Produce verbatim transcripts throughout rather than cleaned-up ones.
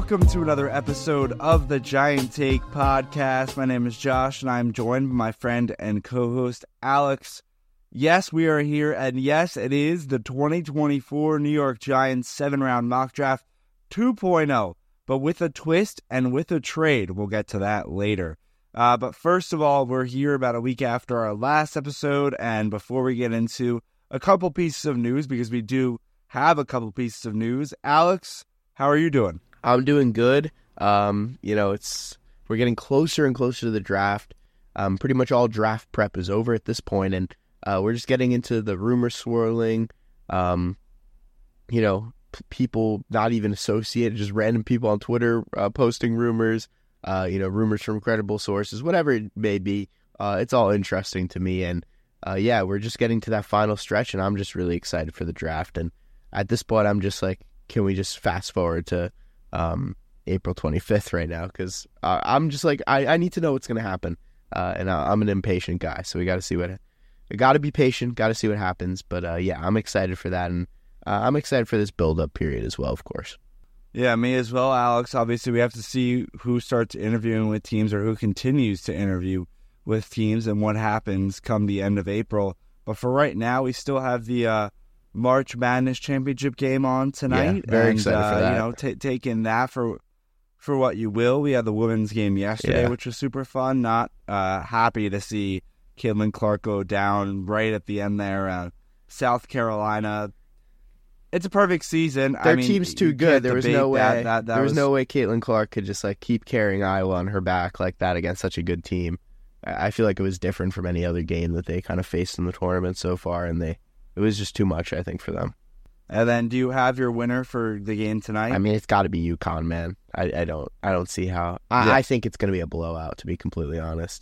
Welcome to another episode of the Giant Take podcast. My name is Josh, and I'm joined by my friend and co-host Alex. Yes, we are here, and yes, it is the twenty twenty-four New York Giants seven-round mock draft two point oh, but with a twist and with a trade. We'll get to that later. Uh, but first of all, we're here about a week after our last episode, and before we get into a couple pieces of news, because we do have a couple pieces of news, Alex, how are you doing? I'm doing good. Um, you know, it's we're getting closer and closer to the draft. Um, pretty much all draft prep is over at this point, and uh, we're just getting into the rumor swirling. Um, you know, p- people not even associated, just random people on Twitter uh, posting rumors. Uh, you know, rumors from credible sources, whatever it may be. Uh, it's all interesting to me, and uh, yeah, we're just getting to that final stretch, and I'm just really excited for the draft. And at this point, I'm just like, can we just fast forward to um, April twenty-fifth right now? Because uh, I'm just like, I, I need to know what's going to happen. Uh, and I, I'm an impatient guy, so we got to see what, we got to be patient, got to see what happens. But uh, yeah, I'm excited for that. And uh, I'm excited for this build-up period as well, of course. Yeah, me as well, Alex. Obviously, we have to see who starts interviewing with teams or who continues to interview with teams and what happens come the end of April. But for right now, we still have the uh, March Madness Championship game on tonight. Yeah, very and, excited uh, for that. You know, t- taking that for for what you will. We had the women's game yesterday, Yeah. which was super fun. Not uh, happy to see Caitlin Clark go down right at the end there. Uh, South Carolina. It's a perfect season. Their I mean, team's too you good. can't There was debate no way. That, that, that there was, was no way Caitlin Clark could just like keep carrying Iowa on her back like that against such a good team. I I feel like it was different from any other game that they kind of faced in the tournament so far, and they it was just too much, I think, for them. And then, do you have your winner for the game tonight? I mean, it's got to be UConn, man. I, I don't I don't see how. I, Yeah. I think it's going to be a blowout, to be completely honest.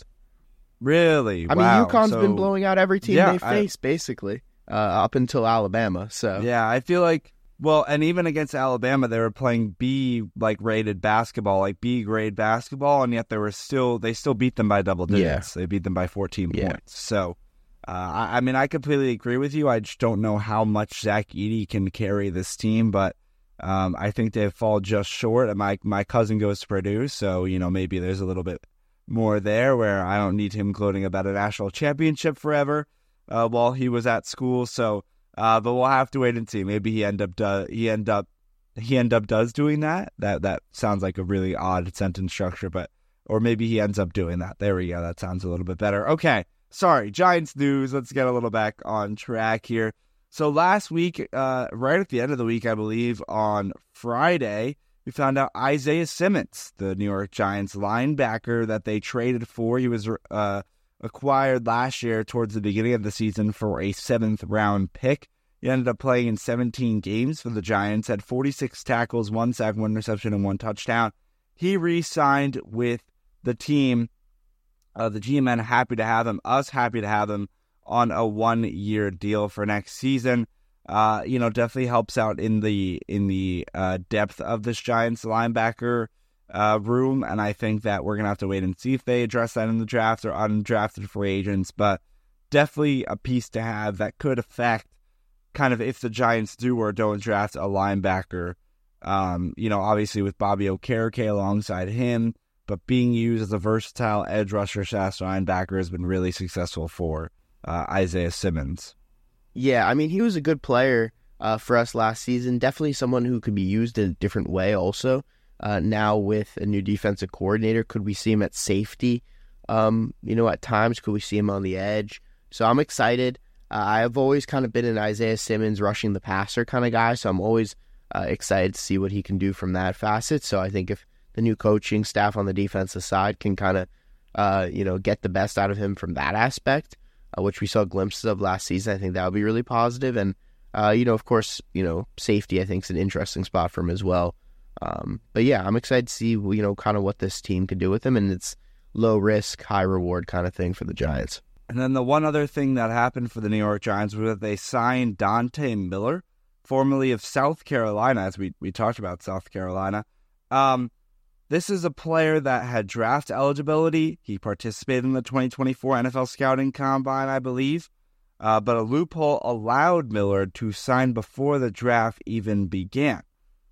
Really? I Wow. mean, UConn's So, been blowing out every team yeah, they I- face, basically, uh, up until Alabama. So Yeah, I feel like, well, and even against Alabama, they were playing B like rated basketball, like B grade basketball, and yet they were still they still beat them by double digits. They beat them by fourteen Yeah. points. So, uh, I, I mean, I completely agree with you. I just don't know how much Zach Edey can carry this team, but um, I think they fall just short. And my my cousin goes to Purdue, so you know maybe there's a little bit more there where I don't need him gloating about a national championship forever uh, while he was at school. So. Uh, but we'll have to wait and see. Maybe he end up do, he end up he end up does doing that. That that sounds like a really odd sentence structure, but or maybe he ends up doing that. There we go. That sounds a little bit better. Okay, sorry, Giants news. Let's get a little back on track here. So last week, uh, right at the end of the week, I believe on Friday, we found out Isaiah Simmons, the New York Giants linebacker that they traded for. He was uh. acquired last year towards the beginning of the season for a seventh round pick. He ended up playing in seventeen games for the Giants, had forty-six tackles, one sack, one interception, and one touchdown. He re-signed with the team. Uh, the G M N happy to have him. Us happy to have him on a one-year deal for next season. Uh, you know, definitely helps out in the in the uh, depth of this Giants linebacker Uh, room, and I think that we're gonna have to wait and see if they address that in the draft or undrafted free agents, but definitely a piece to have that could affect kind of if the Giants do or don't draft a linebacker. Um, you know, obviously with Bobby Okereke alongside him, but being used as a versatile edge rusher slash linebacker has been really successful for uh, Isaiah Simmons. Yeah, I mean, he was a good player uh, for us last season. Definitely someone who could be used in a different way also. Uh, now with a new defensive coordinator, could we see him at safety? Um, you know, at times, could we see him on the edge? So I'm excited. Uh, I've always kind of been an Isaiah Simmons rushing the passer kind of guy, so I'm always uh, excited to see what he can do from that facet. So I think if the new coaching staff on the defensive side can kind of, uh, you know, get the best out of him from that aspect, uh, which we saw glimpses of last season, I think that would be really positive. And, uh, you know, of course, you know, safety I think is an interesting spot for him as well. Um, but yeah, I'm excited to see, you know, kind of what this team can do with him, and it's low risk, high reward kind of thing for the Giants. And then the one other thing that happened for the New York Giants was that they signed Dante Miller, formerly of South Carolina, as we, we talked about South Carolina. Um, this is a player that had draft eligibility. He participated in the twenty twenty-four N F L Scouting Combine, I believe. Uh, but a loophole allowed Miller to sign before the draft even began.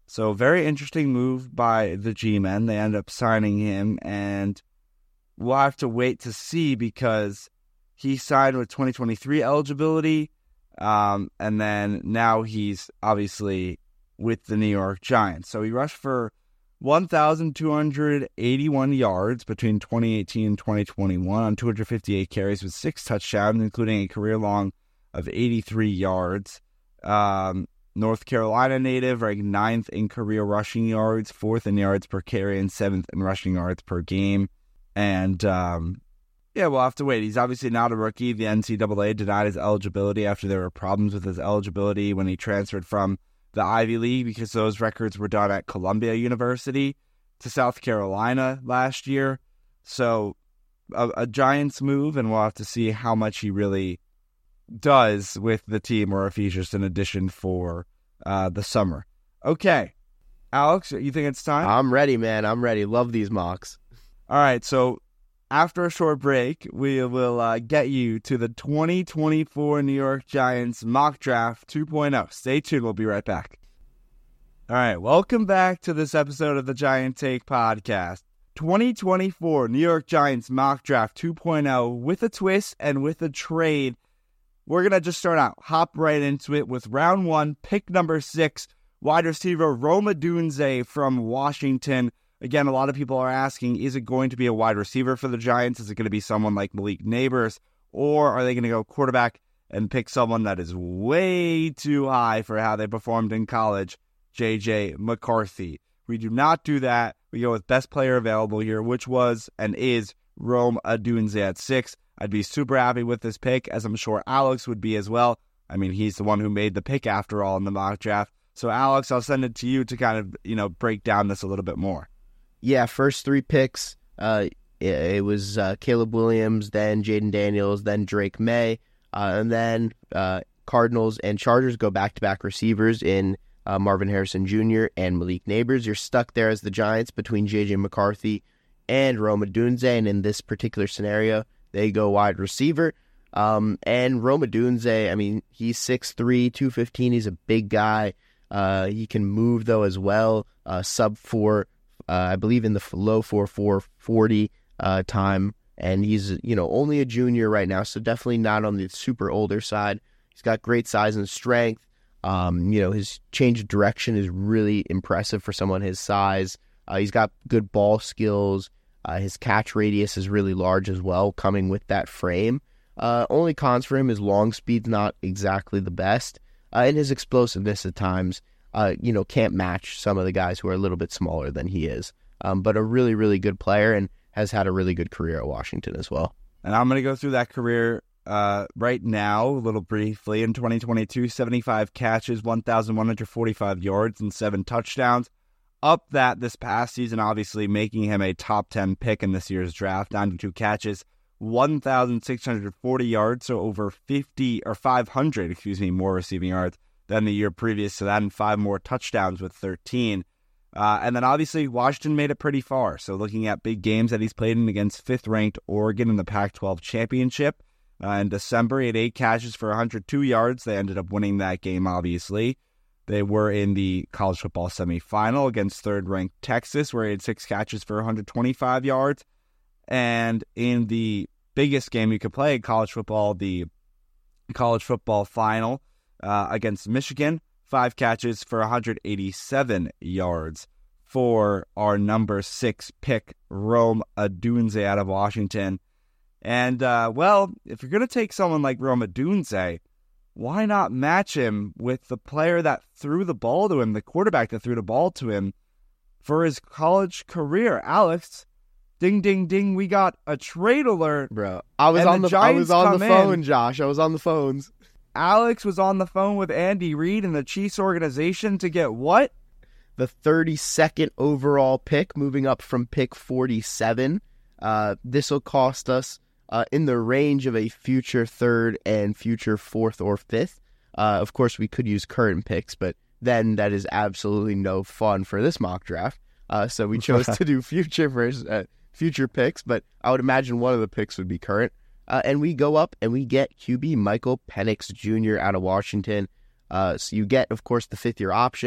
So very interesting move by the G-men. They end up signing him, and we'll have to wait to see because he signed with twenty twenty-three eligibility, um, and then now he's obviously with the New York Giants. So he rushed for one thousand two hundred eighty-one yards between twenty eighteen and twenty twenty-one on two hundred fifty-eight carries with six touchdowns, including a career long of eighty-three yards. Um, North Carolina native, ranked ninth in career rushing yards, fourth in yards per carry, and seventh in rushing yards per game. And, um, yeah, we'll have to wait. He's obviously not a rookie. The N C double A denied his eligibility after there were problems with his eligibility when he transferred from the Ivy League because those records were done at Columbia University to South Carolina last year. So a, a Giants move, and we'll have to see how much he really does with the team or if he's just an addition for uh, the summer. Okay. Alex, you think it's time? I'm ready, man. I'm ready. Love these mocks. All right. So after a short break, we will uh, get you to the twenty twenty-four New York Giants mock draft two point oh. Stay tuned. We'll be right back. All right. Welcome back to this episode of the Giant Take Podcast. twenty twenty-four New York Giants mock draft two point oh with a twist and with a trade. We're going to just start out, hop right into it with round one, pick number six, wide receiver Rome Odunze from Washington. Again, a lot of people are asking, is it going to be a wide receiver for the Giants? Is it going to be someone like Malik Neighbors? Or are they going to go quarterback and pick someone that is way too high for how they performed in college, J J McCarthy? We do not do that. We go with best player available here, which was and is Rome Odunze at six. I'd be super happy with this pick, as I'm sure Alex would be as well. I mean, he's the one who made the pick after all in the mock draft. So, Alex, I'll send it to you to kind of, you know, break down this a little bit more. Yeah, first three picks, uh, it, it was uh, Caleb Williams, then Jaden Daniels, then Drake May, uh, and then uh, Cardinals and Chargers go back-to-back receivers in uh, Marvin Harrison Junior and Malik Neighbors. You're stuck there as the Giants between J J McCarthy and Rome Odunze, and in this particular scenario, they go wide receiver. Um, and Rome Odunze, I mean, he's six three, two fifteen. He's a big guy. Uh, he can move, though, as well. Uh, sub four, uh, I believe in the low four four forty uh, time. And he's, you know, only a junior right now, so definitely not on the super older side. He's got great size and strength. Um, you know, his change of direction is really impressive for someone his size. Uh, he's got good ball skills. Uh, his catch radius is really large as well, coming with that frame. Uh, only cons for him is long speed's not exactly the best, uh, and his explosiveness at times, uh, you know, can't match some of the guys who are a little bit smaller than he is. Um, but a really, really good player and has had a really good career at Washington as well. And I'm going to go through that career uh, right now, a little briefly. In twenty twenty-two, seventy-five catches, one thousand one hundred forty-five yards, and seven touchdowns. Up that this past season, obviously making him a top ten pick in this year's draft. ninety-two catches, one thousand six hundred forty yards, so over fifty or five hundred, excuse me, more receiving yards than the year previous to that, and five more touchdowns with thirteen. Uh, and then obviously Washington made it pretty far. So looking at big games that he's played in against fifth-ranked Oregon in the Pac twelve championship uh, in December, he had eight catches for one hundred two yards. They ended up winning that game, obviously. They were in the college football semifinal against third-ranked Texas, where he had six catches for one hundred twenty-five yards. And in the biggest game you could play in college football, the college football final uh, against Michigan, five catches for one hundred eighty-seven yards for our number six pick, Rome Odunze out of Washington. And, uh, well, if you're going to take someone like Rome Odunze, why not match him with the player that threw the ball to him, the quarterback that threw the ball to him for his college career? Alex, ding, ding, ding, we got a trade alert. Bro, I was on the, the I was on the phone, in. Josh. I was on the phones. Alex was on the phone with Andy Reid and the Chiefs organization to get what? The thirty-second overall pick, moving up from pick forty-seven. Uh, this will cost us Uh, in the range of a future third and future fourth or fifth. Uh, of course, we could use current picks, but then that is absolutely no fun for this mock draft. Uh, so we chose to do future versus, uh, future picks, but I would imagine one of the picks would be current. Uh, and we go up and we get Q B Michael Penix Junior out of Washington. Uh, so you get, of course, the fifth-year option,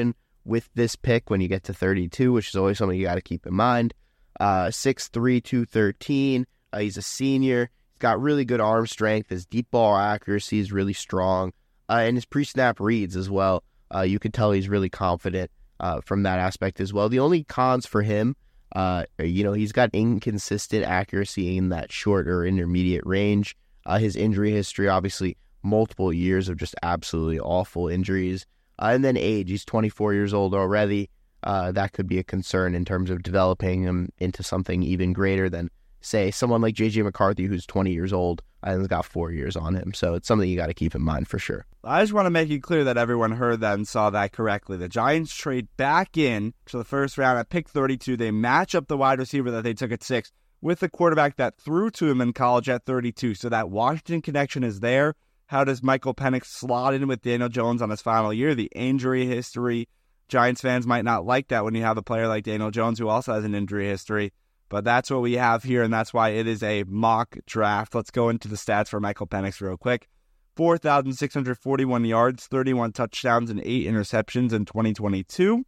with this pick when you get to thirty-two, which is always something you got to keep in mind. Uh, six three, two thirteen. Uh, he's a senior. He's got really good arm strength. His deep ball accuracy is really strong. Uh, and his pre-snap reads as well. Uh, you can tell he's really confident uh, from that aspect as well. The only cons for him, uh, you know, he's got inconsistent accuracy in that short or intermediate range. Uh, his injury history, obviously, multiple years of just absolutely awful injuries. Uh, and then age, he's twenty-four years old already. Uh, that could be a concern in terms of developing him into something even greater than, say, someone like J J McCarthy, who's twenty years old and has got four years on him. So it's something you got to keep in mind for sure. I just want to make it clear that everyone heard that and saw that correctly. The Giants trade back in to the first round at pick thirty-two. They match up the wide receiver that they took at six with the quarterback that threw to him in college at thirty-two. So that Washington connection is there. How does Michael Penix slot in with Daniel Jones on his final year? The injury history. Giants fans might not like that when you have a player like Daniel Jones who also has an injury history. But that's what we have here, and that's why it is a mock draft. Let's go into the stats for Michael Penix real quick. four thousand six hundred forty-one yards, thirty-one touchdowns, and eight interceptions in twenty twenty-two.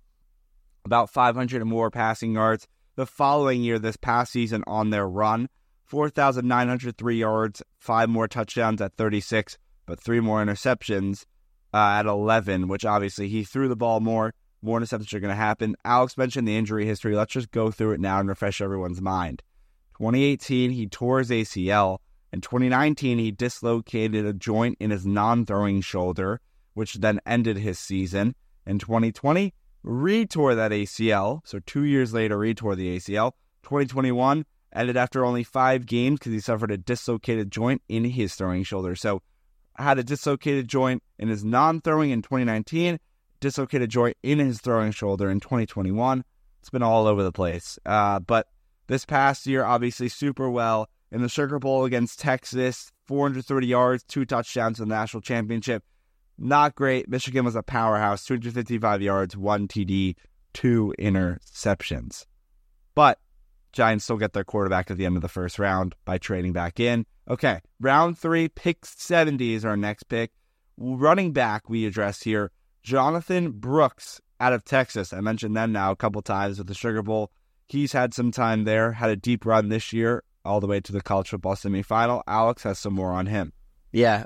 About five hundred and more passing yards the following year, this past season on their run. four thousand nine hundred three yards, five more touchdowns at thirty-six, but three more interceptions uh, at eleven, which obviously he threw the ball more. More interceptions are going to happen. Alex mentioned the injury history. Let's just go through it now and refresh everyone's mind. twenty eighteen, he tore his A C L. In twenty nineteen, he dislocated a joint in his non-throwing shoulder, which then ended his season. In twenty twenty, retore that A C L. So two years later, retore the A C L. twenty twenty-one, ended after only five games because he suffered a dislocated joint in his throwing shoulder. So had a dislocated joint in his non-throwing in twenty nineteen, dislocated joint in his throwing shoulder in twenty twenty-one. It's been all over the place. Uh, but this past year, obviously super well. In the Sugar Bowl against Texas, four hundred thirty yards, two touchdowns in the national championship. Not great. Michigan was a powerhouse, two hundred fifty-five yards, one T D, two interceptions. But Giants still get their quarterback at the end of the first round by trading back in. Okay, round three, pick seventy is our next pick. Running back we address here. Jonathan Brooks out of Texas. I mentioned them now a couple times with the Sugar Bowl. He's had some time there, had a deep run this year, all the way to the college football semifinal. Alex has some more on him. Yeah.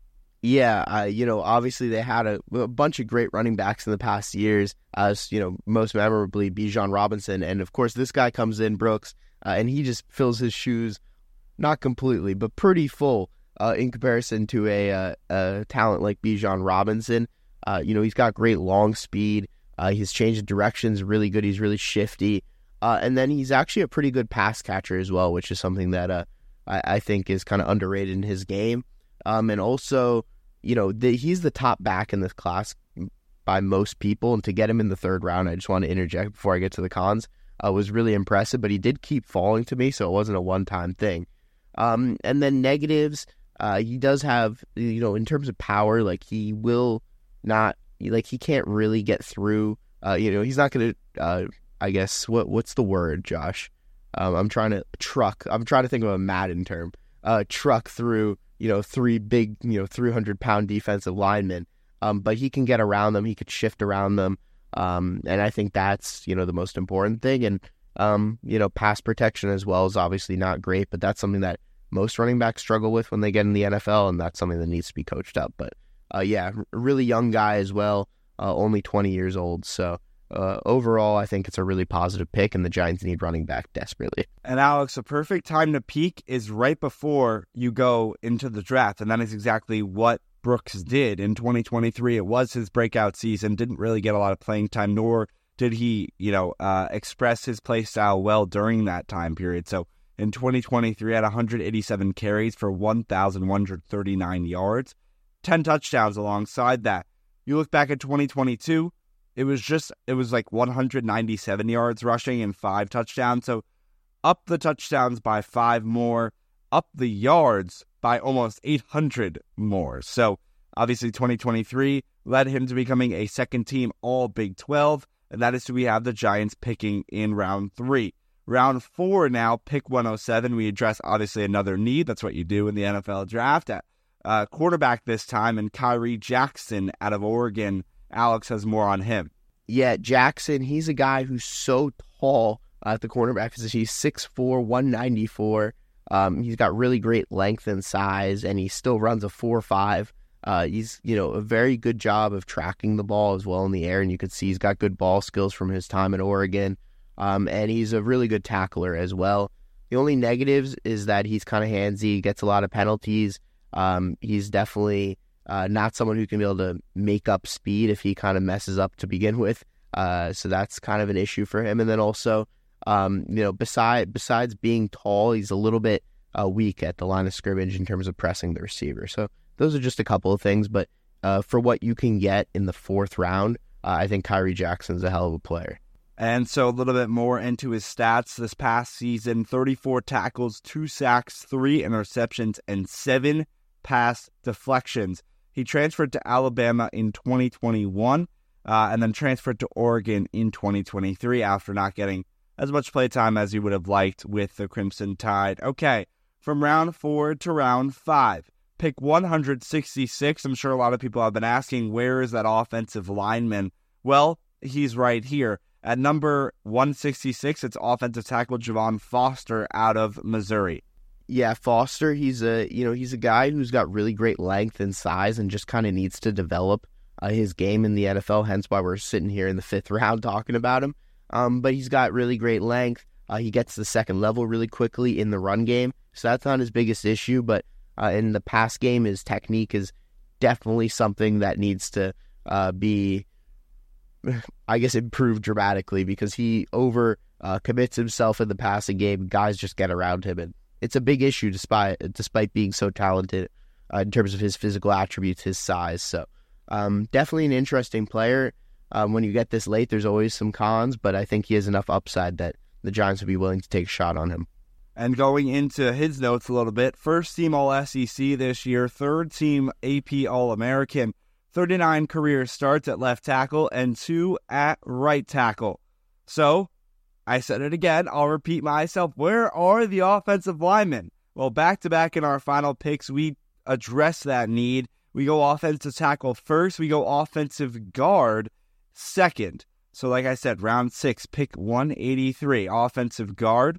Yeah, uh, you know, obviously they had a, a bunch of great running backs in the past years, as, you know, most memorably Bijan Robinson. And, of course, this guy comes in, Brooks, uh, and he just fills his shoes, not completely, but pretty full uh, in comparison to a, uh, a talent like Bijan Robinson. Uh, you know, he's got great long speed. Uh, his change of direction is really good. He's really shifty. Uh, and then he's actually a pretty good pass catcher as well, which is something that uh, I, I think is kind of underrated in his game. Um, and also, you know, the, he's the top back in this class by most people. And to get him in the third round, I just want to interject before I get to the cons, uh, was really impressive. But he did keep falling to me, so it wasn't a one-time thing. Um, and then negatives, uh, he does have, you know, in terms of power, like he will... Not like he can't really get through. Uh, you know, he's not going to. Uh, I guess what what's the word, Josh? Um, I'm trying to truck. I'm trying to think of a Madden term. Uh, truck through. You know, three big. You know, three hundred pound defensive linemen. Um, but he can get around them. He could shift around them. Um, and I think that's you know the most important thing. And um, you know, pass protection as well is obviously not great, but that's something that most running backs struggle with when they get in the N F L, and that's something that needs to be coached up. But Uh, yeah, really young guy as well, uh, only twenty years old. So uh, overall, I think it's a really positive pick, and the Giants need running back desperately. And Alex, a perfect time to peak is right before you go into the draft, and that is exactly what Brooks did in twenty twenty-three. It was his breakout season, didn't really get a lot of playing time, nor did he, you know, uh, express his play style well during that time period. So in twenty twenty-three, had one hundred eighty-seven carries for one thousand one hundred thirty-nine yards. ten touchdowns alongside that. You look back at twenty twenty-two, it was just, it was like one hundred ninety-seven yards rushing and five touchdowns. So up the touchdowns by five more, up the yards by almost eight hundred more. So obviously twenty twenty-three led him to becoming a second team all Big twelve, and that is who we have the Giants picking in round three. Round four now, pick one oh seven. We address obviously another need. That's what you do in the N F L draft. At Uh, quarterback this time, and Kyrie Jackson out of Oregon. Alex has more on him. Yeah, Jackson, he's a guy who's so tall at the cornerback position. He's six four, one ninety-four. Um, he's got really great length and size, and he still runs a four five. Uh, he's, you know, a very good job of tracking the ball as well in the air, and you can see he's got good ball skills from his time at Oregon, um, and he's a really good tackler as well. The only negatives is that he's kind of handsy, gets a lot of penalties. Um, he's definitely uh, not someone who can be able to make up speed if he kind of messes up to begin with, uh, so that's kind of an issue for him. And then also, um, you know, beside, besides being tall, he's a little bit uh, weak at the line of scrimmage in terms of pressing the receiver, so those are just a couple of things, but uh, for what you can get in the fourth round, uh, I think Kyrie Jackson's a hell of a player. And so a little bit more into his stats this past season: thirty-four tackles, two sacks, three interceptions, and seven pass deflections. He transferred to Alabama in twenty twenty-one uh, and then transferred to Oregon in twenty twenty-three after not getting as much playtime as he would have liked with the Crimson Tide. Okay, from round four to round five. Pick one hundred sixty-six. I'm sure a lot of people have been asking, where is that offensive lineman? Well, he's right here. At number one sixty-six, it's offensive tackle Javon Foster out of Missouri. Yeah, Foster, he's a, you know, he's a guy who's got really great length and size and just kind of needs to develop uh, his game in the N F L, hence why we're sitting here in the fifth round talking about him. Um, but he's got really great length. Uh, he gets to the second level really quickly in the run game, so that's not his biggest issue, but Uh, in the pass game, his technique is definitely something that needs to uh, be, I guess, improved dramatically, because he over uh, commits himself in the passing game. Guys just get around him, and it's a big issue despite despite being so talented uh, in terms of his physical attributes, his size. So um, definitely an interesting player. Um, when you get this late, there's always some cons, but I think he has enough upside that the Giants would be willing to take a shot on him. And going into his notes a little bit, first team All S E C this year, third team A P All-American, thirty-nine career starts at left tackle and two at right tackle. So, I said it again, I'll repeat myself, where are the offensive linemen? Well, back-to-back in our final picks, we address that need. We go offensive tackle first, we go offensive guard second. So like I said, round six, pick one eighty-three, offensive guard.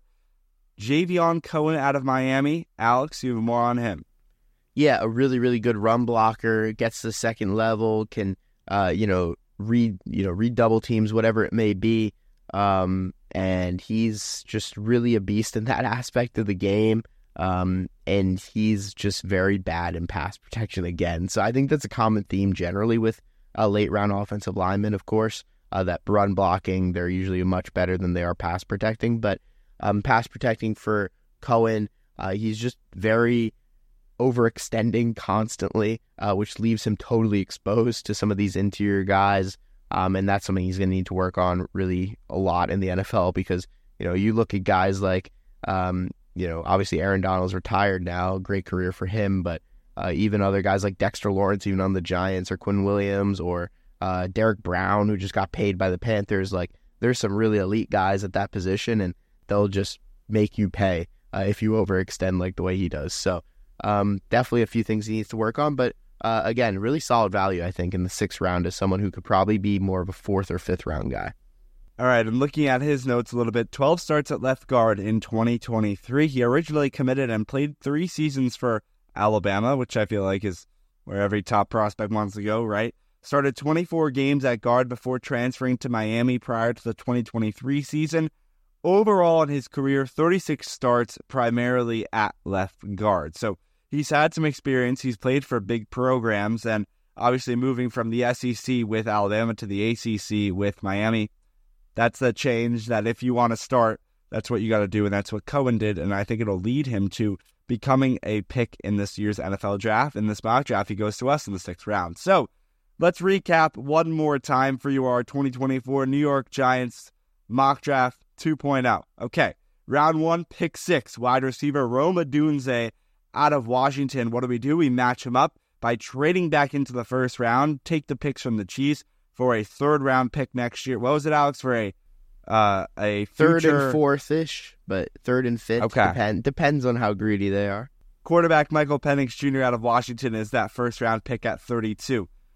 Javion Cohen out of Miami. Alex, you have more on him. Yeah, a really, really good run blocker, gets to the second level, can, uh, you know, read, you know, read double teams, whatever it may be. Um, and he's just really a beast in that aspect of the game. Um, and he's just very bad in pass protection again. So I think that's a common theme generally with uh, late round offensive linemen, of course, uh, that run blocking, they're usually much better than they are pass protecting, but Um, pass protecting for Cohen, uh, he's just very overextending constantly, uh, which leaves him totally exposed to some of these interior guys, um, and that's something he's going to need to work on really a lot in the N F L, because, you know, you look at guys like, um, you know, obviously Aaron Donald's retired now, great career for him, but uh, even other guys like Dexter Lawrence, even on the Giants, or Quinn Williams, or uh, Derek Brown, who just got paid by the Panthers, like, there's some really elite guys at that position, and they'll just make you pay uh, if you overextend like the way he does. So um, definitely a few things he needs to work on. But uh, again, really solid value, I think, in the sixth round as someone who could probably be more of a fourth or fifth round guy. All right, I'm looking at his notes a little bit. twelve starts at left guard in twenty twenty-three. He originally committed and played three seasons for Alabama, which I feel like is where every top prospect wants to go, right? Started twenty-four games at guard before transferring to Miami prior to the twenty twenty-three season. Overall in his career, thirty-six starts primarily at left guard. So he's had some experience. He's played for big programs, and obviously moving from the S E C with Alabama to the A C C with Miami, that's a change that if you want to start, that's what you got to do, and that's what Cohen did, and I think it'll lead him to becoming a pick in this year's N F L draft. In this mock draft, he goes to us in the sixth round. So let's recap one more time for you, our twenty twenty-four New York Giants mock draft two point oh. Okay, round one, pick six, wide receiver Rome Odunze out of Washington. What do we do? We match him up by trading back into the first round, take the picks from the Chiefs for a third round pick next year. What was it, Alex? For a uh, a future... third and fourth-ish, but third and fifth okay. depend, depends on how greedy they are. Quarterback Michael Penix Junior out of Washington is that first round pick at thirty-two.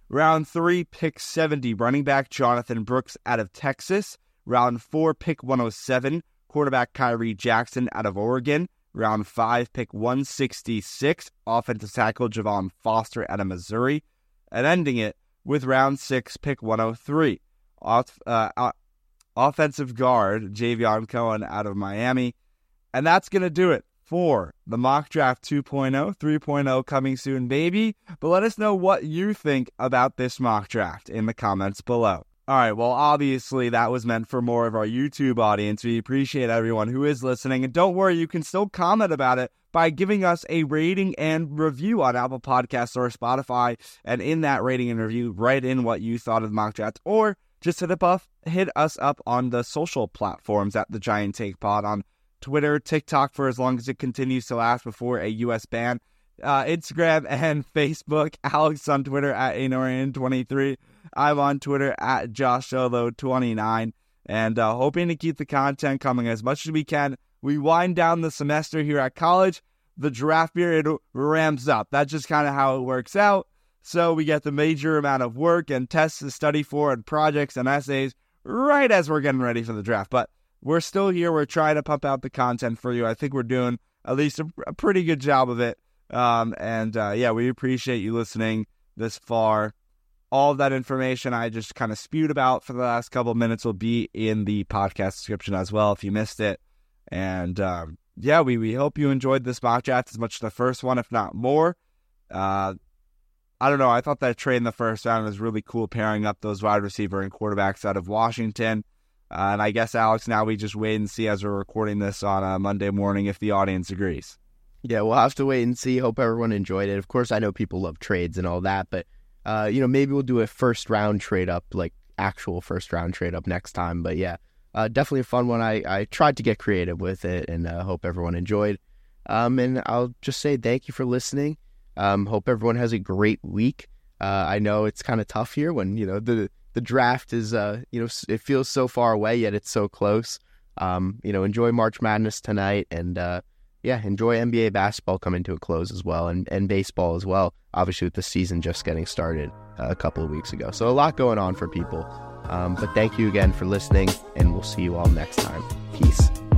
Round three, pick seventy, running back Jonathan Brooks out of Texas. Round four, pick one oh seven, quarterback Kyrie Jackson out of Oregon. Round five, pick one sixty-six, offensive tackle Javon Foster out of Missouri. And ending it with round six, pick one oh three, off, uh, uh, offensive guard Javion Cohen out of Miami. And that's going to do it for the Mock Draft two point oh, three point oh coming soon, baby. But let us know what you think about this mock draft in the comments below. All right, well, obviously that was meant for more of our YouTube audience. We appreciate everyone who is listening. And don't worry, you can still comment about it by giving us a rating and review on Apple Podcasts or Spotify. And in that rating and review, write in what you thought of the mock draft. Or just hit, up, hit us up on the social platforms at The Giant Take Pod on Twitter, TikTok for as long as it continues to last before a U S ban, uh, Instagram and Facebook. Alex on Twitter at Anorian twenty-three. I'm on Twitter at Josh Solo twenty-nine, and uh, hoping to keep the content coming as much as we can. We wind down the semester here at college. The draft period ramps up. That's just kind of how it works out. So we get the major amount of work and tests to study for and projects and essays right as we're getting ready for the draft. But we're still here. We're trying to pump out the content for you. I think we're doing at least a, a pretty good job of it. Um, and uh, yeah, we appreciate you listening this far. All of that information I just kind of spewed about for the last couple of minutes will be in the podcast description as well if you missed it. And um, yeah, we, we hope you enjoyed this mock draft as much as the first one, if not more. Uh, I don't know. I thought that trade in the first round was really cool, pairing up those wide receiver and quarterbacks out of Washington. Uh, and I guess, Alex, now we just wait and see as we're recording this on a Monday morning if the audience agrees. Yeah, we'll have to wait and see. Hope everyone enjoyed it. Of course, I know people love trades and all that, but, uh, you know, maybe we'll do a first-round trade-up, like actual first-round trade-up next time. But, yeah, uh, definitely a fun one. I, I tried to get creative with it, and uh, hope everyone enjoyed. Um, and I'll just say thank you for listening. Um, hope everyone has a great week. Uh, I know it's kind of tough here when, you know, the the draft is, uh, you know, it feels so far away, yet it's so close. Um, you know, enjoy March Madness tonight, and, uh, yeah, enjoy N B A basketball coming to a close as well, and, and baseball as well, obviously with the season just getting started uh, a couple of weeks ago. So a lot going on for people. Um, but thank you again for listening, and we'll see you all next time. Peace.